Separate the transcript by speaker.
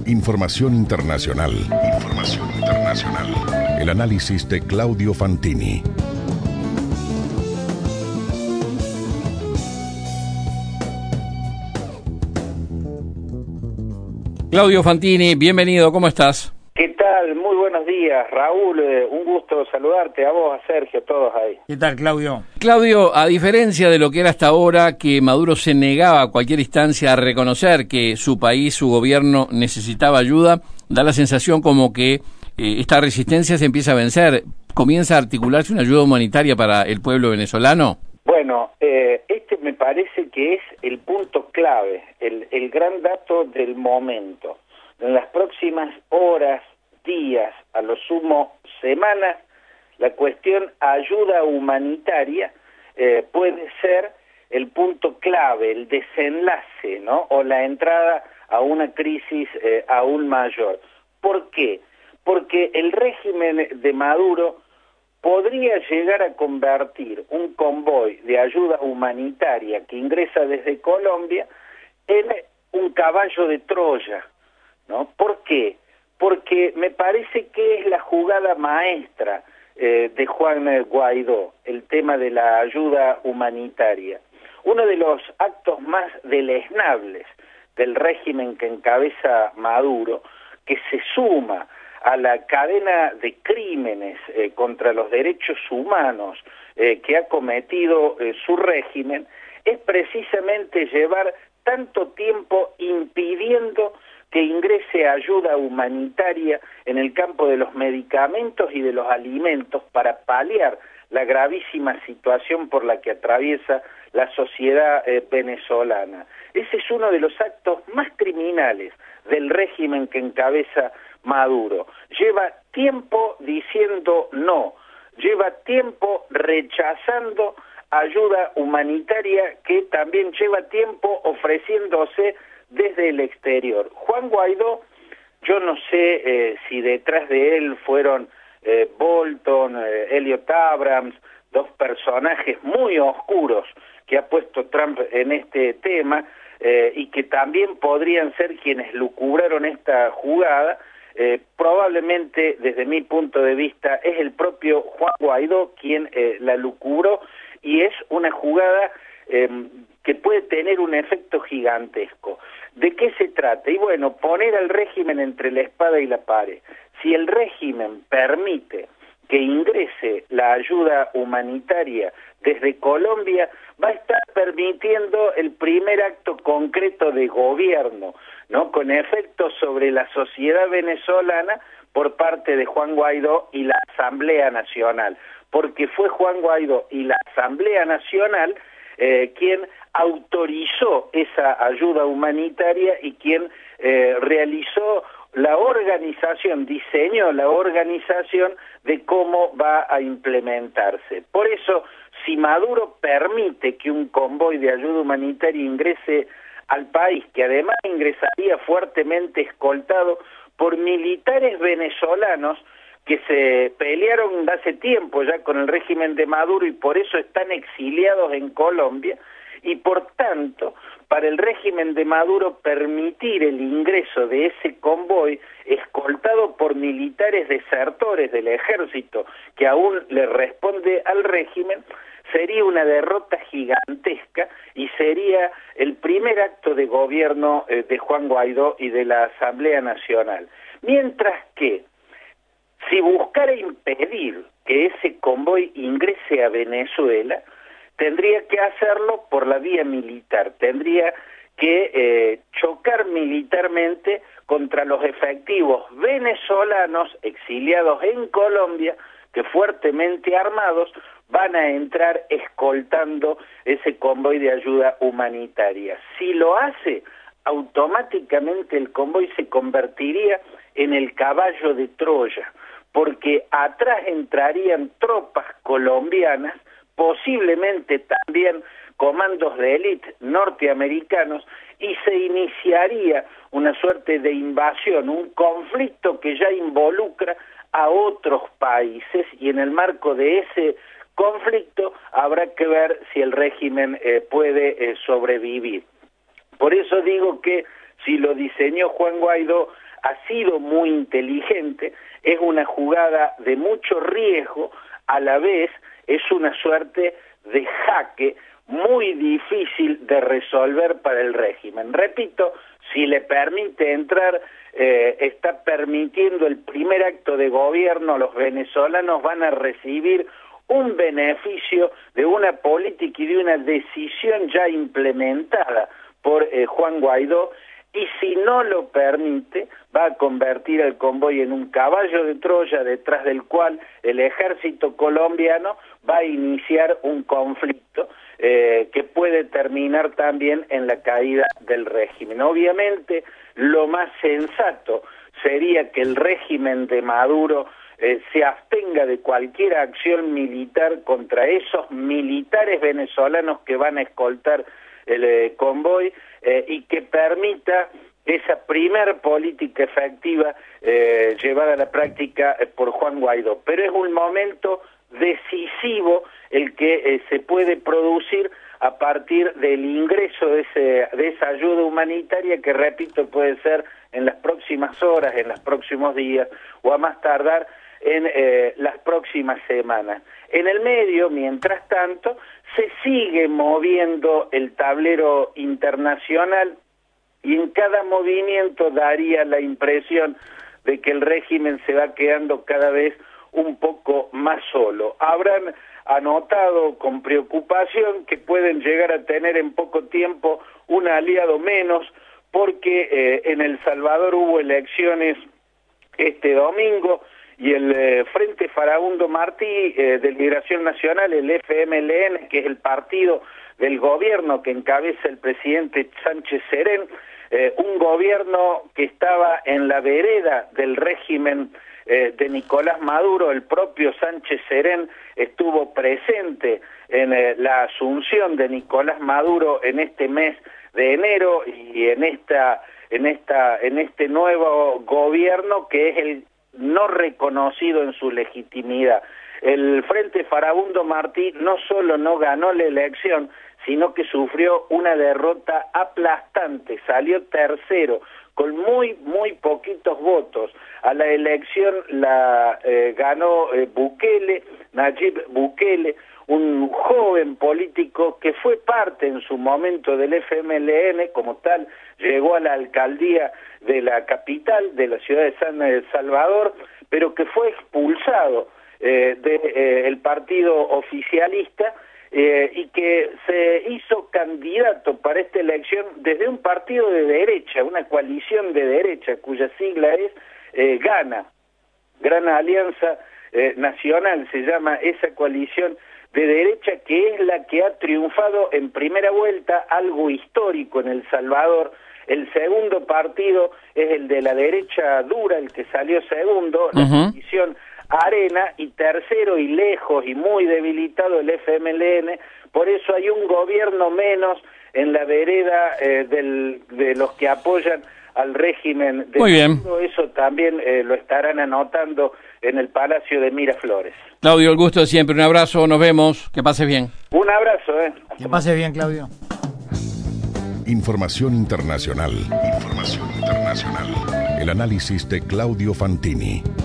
Speaker 1: Información internacional. El análisis de Claudio Fantini.
Speaker 2: Claudio Fantini, bienvenido, ¿cómo estás?
Speaker 3: ¿Qué tal? Muy buenos días, Raúl, un gusto saludarte, a vos, a Sergio, a todos ahí.
Speaker 2: ¿Qué tal, Claudio? Claudio, a diferencia de lo que era hasta ahora, que Maduro se negaba a cualquier instancia a reconocer que su país, su gobierno necesitaba ayuda, da la sensación como que esta resistencia se empieza a vencer, comienza a articularse una ayuda humanitaria para el pueblo venezolano.
Speaker 3: Bueno, este me parece que es el punto clave, el gran dato del momento. En las próximas horas, días, a lo sumo semanas, la cuestión ayuda humanitaria puede ser el punto clave, el desenlace, ¿no? O la entrada a una crisis aún mayor. ¿Por qué? Porque el régimen de Maduro podría llegar a convertir un convoy de ayuda humanitaria que ingresa desde Colombia en un caballo de Troya, ¿no? ¿Por qué? Porque me parece que es la jugada maestra de Juan Guaidó, el tema de la ayuda humanitaria. Uno de los actos más deleznables del régimen que encabeza Maduro, que se suma a la cadena de crímenes contra los derechos humanos que ha cometido su régimen, es precisamente llevar tanto tiempo impidiendo que ingrese ayuda humanitaria en el campo de los medicamentos y de los alimentos para paliar la gravísima situación por la que atraviesa la sociedad venezolana. Ese es uno de los actos más criminales del régimen que encabeza Maduro. Lleva tiempo diciendo no, lleva tiempo rechazando ayuda humanitaria que también lleva tiempo ofreciéndose desde el exterior. Juan Guaidó, yo no sé si detrás de él fueron Bolton, Elliot Abrams, dos personajes muy oscuros que ha puesto Trump en este tema y que también podrían ser quienes lucubraron esta jugada. Probablemente, desde mi punto de vista, es el propio Juan Guaidó quien la lucubró, y es una jugada que puede tener un efecto gigantesco. ¿De qué se trata? Y bueno, poner al régimen entre la espada y la pared. Si el régimen permite que ingrese la ayuda humanitaria desde Colombia, va a estar permitiendo el primer acto concreto de gobierno, ¿no? Con efectos sobre la sociedad venezolana por parte de Juan Guaidó y la Asamblea Nacional, porque fue Juan Guaidó y la Asamblea Nacional quien autorizó esa ayuda humanitaria y quien realizó la organización, diseñó la organización de cómo va a implementarse. Por eso, si Maduro permite que un convoy de ayuda humanitaria ingrese al país, que además ingresaría fuertemente escoltado por militares venezolanos que se pelearon hace tiempo ya con el régimen de Maduro y por eso están exiliados en Colombia, y por tanto, para el régimen de Maduro permitir el ingreso de ese convoy escoltado por militares desertores del ejército que aún le responde al régimen, sería una derrota gigantesca y sería el primer acto de gobierno de Juan Guaidó y de la Asamblea Nacional. Mientras que, si buscara impedir que ese convoy ingrese a Venezuela, tendría que hacerlo por la vía militar, tendría que chocar militarmente contra los efectivos venezolanos exiliados en Colombia, que fuertemente armados van a entrar escoltando ese convoy de ayuda humanitaria. Si lo hace, automáticamente el convoy se convertiría en el caballo de Troya, porque atrás entrarían tropas colombianas, posiblemente también comandos de élite norteamericanos, y se iniciaría una suerte de invasión, un conflicto que ya involucra a otros países, y en el marco de ese conflicto habrá que ver si el régimen puede sobrevivir. Por eso digo que si lo diseñó Juan Guaidó, ha sido muy inteligente, es una jugada de mucho riesgo, a la vez es una suerte de jaque muy difícil de resolver para el régimen. Repito, si le permite entrar, está permitiendo el primer acto de gobierno, los venezolanos van a recibir un beneficio de una política y de una decisión ya implementada por Juan Guaidó, y si no lo permite, va a convertir al convoy en un caballo de Troya detrás del cual el ejército colombiano va a iniciar un conflicto que puede terminar también en la caída del régimen. Obviamente, lo más sensato sería que el régimen de Maduro se abstenga de cualquier acción militar contra esos militares venezolanos que van a escoltar el convoy, y que permita esa primer política efectiva llevada a la práctica por Juan Guaidó. Pero es un momento decisivo el que se puede producir a partir del ingreso de esa ayuda humanitaria que, repito, puede ser en las próximas horas, en los próximos días o a más tardar en las próximas semanas. En el medio, mientras tanto, se sigue moviendo el tablero internacional y en cada movimiento daría la impresión de que el régimen se va quedando cada vez un poco más solo. Habrán anotado con preocupación que pueden llegar a tener en poco tiempo un aliado menos, porque en El Salvador hubo elecciones este domingo y el Frente Farabundo Martí de Liberación Nacional, el FMLN, que es el partido del gobierno que encabeza el presidente Sánchez Serén, un gobierno que estaba en la vereda del régimen de Nicolás Maduro. El propio Sánchez Serén estuvo presente en la asunción de Nicolás Maduro en este mes de enero y en este nuevo gobierno que es el no reconocido en su legitimidad. El Frente Farabundo Martí no solo no ganó la elección, sino que sufrió una derrota aplastante, salió tercero, con muy poquitos votos. A la elección la ganó Bukele, Nayib Bukele, un joven político que fue parte en su momento del FMLN, como tal, llegó a la alcaldía de la capital, de la ciudad de San Salvador, pero que fue expulsado del partido oficialista y que se hizo candidato para esta elección desde un partido de derecha, una coalición de derecha, cuya sigla es GANA, Gran Alianza Nacional, se llama esa coalición de derecha, que es la que ha triunfado en primera vuelta, algo histórico en El Salvador. El segundo partido es el de la derecha dura, el que salió segundo, la coalición Arena, y tercero y lejos y muy debilitado el FMLN. Por eso hay un gobierno menos en la vereda de los que apoyan al régimen de Maduro. Eso también lo estarán anotando en el Palacio de Miraflores.
Speaker 2: Claudio, el gusto de siempre. Un abrazo, nos vemos. Que pases bien.
Speaker 3: Un abrazo.
Speaker 4: Que pases bien, Claudio.
Speaker 1: Información internacional. El análisis de Claudio Fantini.